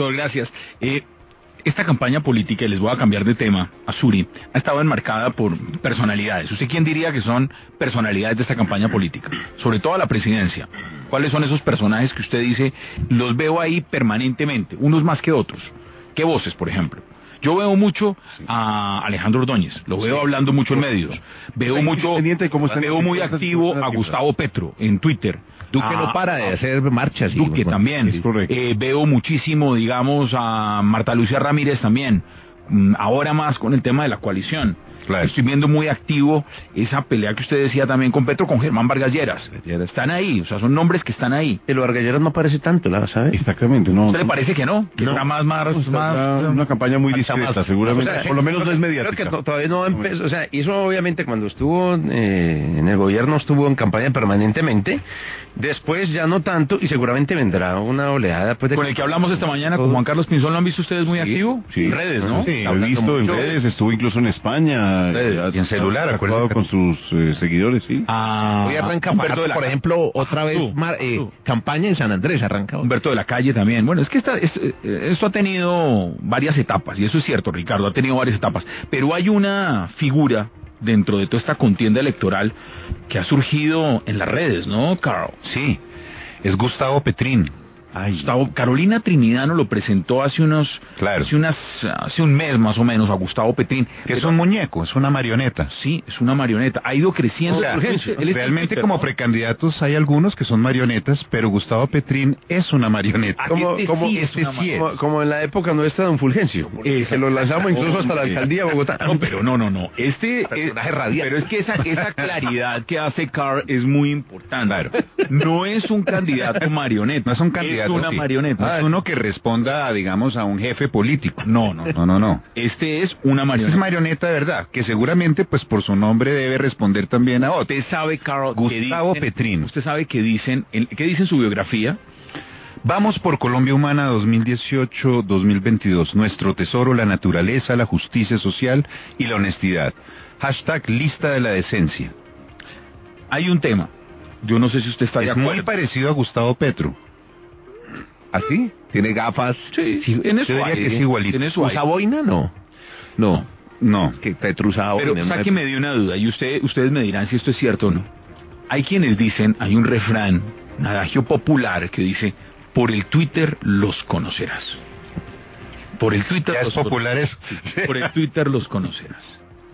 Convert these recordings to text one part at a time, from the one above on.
doctor, gracias. Esta campaña política, y les voy a cambiar de tema, a Suri, ha estado enmarcada por personalidades. ¿Usted quién diría que son personalidades de esta campaña política? Sobre todo a la presidencia. ¿Cuáles son esos personajes que usted dice, los veo ahí permanentemente, unos más que otros? ¿Qué voces, por ejemplo? Yo veo mucho a Alejandro Ordóñez, lo veo hablando mucho en medios. Veo muy activo a Gustavo Petro en Twitter. Duque no para de hacer marchas. Duque también. Veo muchísimo, digamos, a Marta Lucía Ramírez también. Ahora más con el tema de la coalición. Claro. Estoy viendo muy activo esa pelea que usted decía también con Petro, con Germán Vargas Lleras. Están ahí, o sea, son nombres que están ahí. El Vargas Lleras no aparece tanto, ¿sabes? Exactamente, no. ¿Usted le parece que no? Que está más una campaña muy discreta, seguramente. O sea, por lo menos no es mediática. Creo que todavía no empezó, o sea, y eso obviamente cuando estuvo en el gobierno estuvo en campaña permanentemente. Después ya no tanto, y seguramente vendrá una oleada. Pues, con el que hablamos esta mañana, con Juan Carlos Pinzón, ¿lo han visto ustedes muy activo? Sí. En redes, ¿no? Sí, lo he visto en redes, estuvo incluso en España. Y en celular, acuérdate. Con sus seguidores, sí. Hoy arranca, por ejemplo, otra vez campaña en San Andrés, arranca. Humberto de la Calle también. Bueno, es que esto ha tenido varias etapas, y eso es cierto, Ricardo, ha tenido varias etapas. Pero hay una figura dentro de toda esta contienda electoral que ha surgido en las redes, ¿no, Carl? Sí, es Gustavo Petrín. Carolina Trinidad nos lo presentó hace un mes más o menos a Gustavo Petrín, que es un muñeco, es una marioneta. Sí, es una marioneta, ha ido creciendo. O sea, realmente como precandidatos hay algunos que son marionetas, pero Gustavo Petrín es una marioneta. Como en la época nuestra de don Fulgencio, que lo lanzamos incluso hasta la alcaldía de Bogotá. No, pero no. Pero es que esa claridad que hace Carl es muy importante. Claro. No es un candidato marioneta, no es un candidato. Es una marioneta. No es uno que responda, digamos, a un jefe político. No. Este es una marioneta. Es marioneta de verdad, que seguramente, pues por su nombre debe responder también a otro. Usted sabe, Carl, Gustavo Petrín. Usted sabe que dicen, ¿qué dice en su biografía? Vamos por Colombia Humana 2018-2022. Nuestro tesoro, la naturaleza, la justicia social y la honestidad. # lista de la decencia. Hay un tema. Yo no sé si usted está de acuerdo. Es muy parecido a Gustavo Petro. ¿Así? ¿Tiene gafas? Sí, en eso diría que es igualito. ¿Usa boina? No. Que Petro usaba boina. Pero sáqueme de una duda, y ustedes me dirán si esto es cierto o no. Hay quienes dicen, hay un refrán, un adagio popular que dice, por el Twitter los conocerás. Por el Twitter los populares. Por el Twitter los conocerás.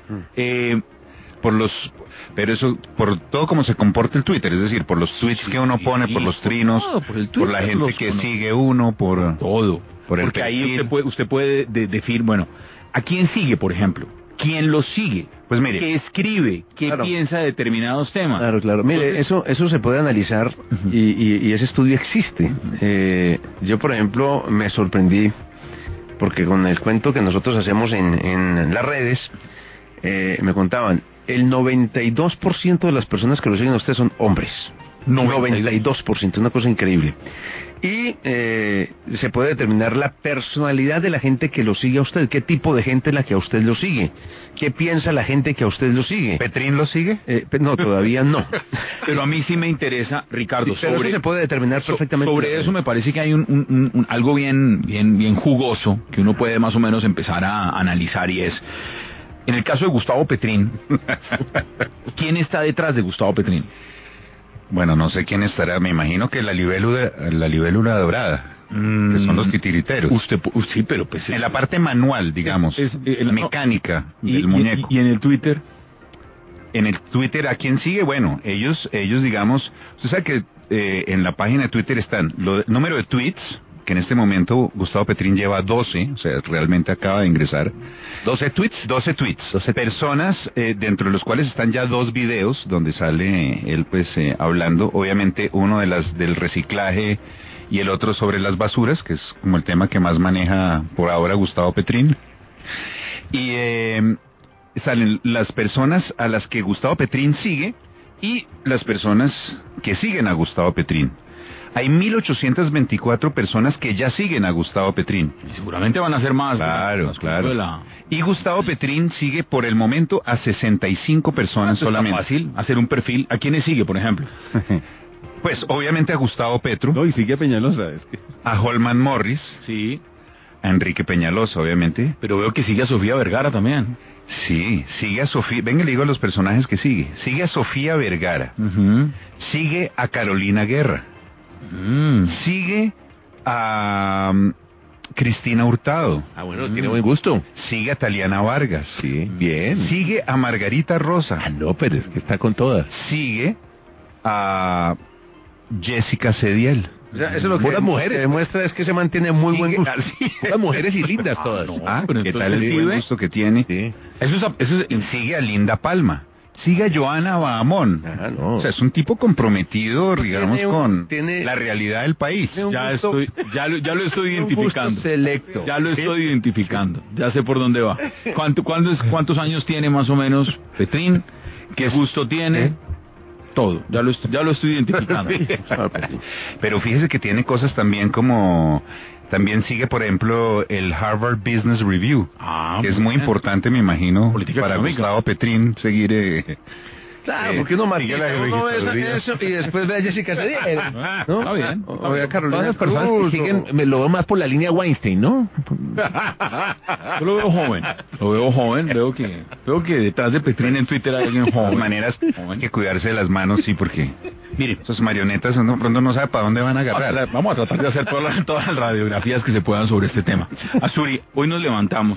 Pero eso, por todo como se comporta el Twitter, es decir, por los tweets que uno pone, por los trinos, por la gente que sigue uno, por todo. Porque ahí usted puede decir, bueno, ¿a quién sigue, por ejemplo? ¿Quién lo sigue? Pues mire, ¿qué escribe? ¿Qué piensa de determinados temas? Claro. Mire, eso se puede analizar y ese estudio existe. Yo, por ejemplo, me sorprendí porque con el cuento que nosotros hacemos en las redes, me contaban, el 92% de las personas que lo siguen a usted son hombres. 92%, una cosa increíble. Y se puede determinar la personalidad de la gente que lo sigue a usted. ¿Qué tipo de gente es la que a usted lo sigue? ¿Qué piensa la gente que a usted lo sigue? ¿Petrín lo sigue? No, todavía no. Pero a mí sí me interesa, Ricardo. Pero eso se puede determinar perfectamente. Sobre eso me parece que hay algo bien jugoso que uno puede más o menos empezar a analizar, y es, en el caso de Gustavo Petrín, ¿quién está detrás de Gustavo Petrín? Bueno, no sé quién estará, me imagino que la libélula dorada, que son los titiriteros. Sí, pero pues en la parte manual, digamos, mecánica del muñeco. ¿Y en el Twitter? En el Twitter, ¿a quién sigue? Bueno, ellos digamos, usted sabe que en la página de Twitter están el número de tweets, que en este momento Gustavo Petrín lleva 12, o sea, realmente acaba de ingresar. 12 tweets. 12 personas, dentro de los cuales están ya 2 videos donde sale él pues hablando, obviamente uno del reciclaje y el otro sobre las basuras, que es como el tema que más maneja por ahora Gustavo Petrín. Y salen las personas a las que Gustavo Petrín sigue y las personas que siguen a Gustavo Petrín. Hay 1.824 personas que ya siguen a Gustavo Petrín. Y seguramente van a ser más. Claro. Y Gustavo Petrín sigue por el momento a 65 personas solamente. Es fácil hacer un perfil. ¿A quiénes sigue, por ejemplo? Pues obviamente a Gustavo Petro. No, y sigue a Peñalosa. A Holman Morris. Sí. a Enrique Peñalosa, obviamente. Pero veo que sigue a Sofía Vergara también. Sí, sigue a Sofía, venga, le digo a los personajes que sigue. Sigue a Sofía Vergara, sigue a Carolina Guerra, sigue a Cristina Hurtado. Ah, bueno, tiene buen gusto. Sigue a Taliana Vargas. Sí, bien. Sigue a Margarita Rosa. Ah, no, pero es que está con todas. Sigue a Jessica Cediel. O sea, eso es lo que puras mujeres demuestra es que se mantiene muy buen gusto. Puras mujeres y lindas todas. Pero ¿qué tal el buen gusto que tiene? Sí. Sigue a Linda Palma. Sigue a Joana Bahamón. No. O sea, es un tipo comprometido, digamos, con tiene la realidad del país. Ya lo estoy identificando. Selecto. Ya lo estoy identificando. Ya sé por dónde va. ¿Cuántos años tiene más o menos Petrín? ¿Qué gusto tiene? Todo. Ya lo estoy identificando. Pero fíjese que tiene cosas también como... También sigue, por ejemplo, el Harvard Business Review, que es muy importante, me imagino, política para económica. Gustavo Petrín seguir... Claro, porque uno más sigue que la eso y después ve a Jessica Cediel, ¿no? Está bien. O ve a Carolina. Todas las personas que siguen, me lo veo más por la línea Weinstein, ¿no? Yo lo veo joven. Veo que detrás de Petrín en Twitter hay alguien De joven. todas maneras, hay que cuidarse de las manos, sí, porque... Mire, esas marionetas pronto no sabe para dónde van a agarrar. Vamos a tratar de hacer todas las radiografías que se puedan sobre este tema. Azuri, hoy nos levantamos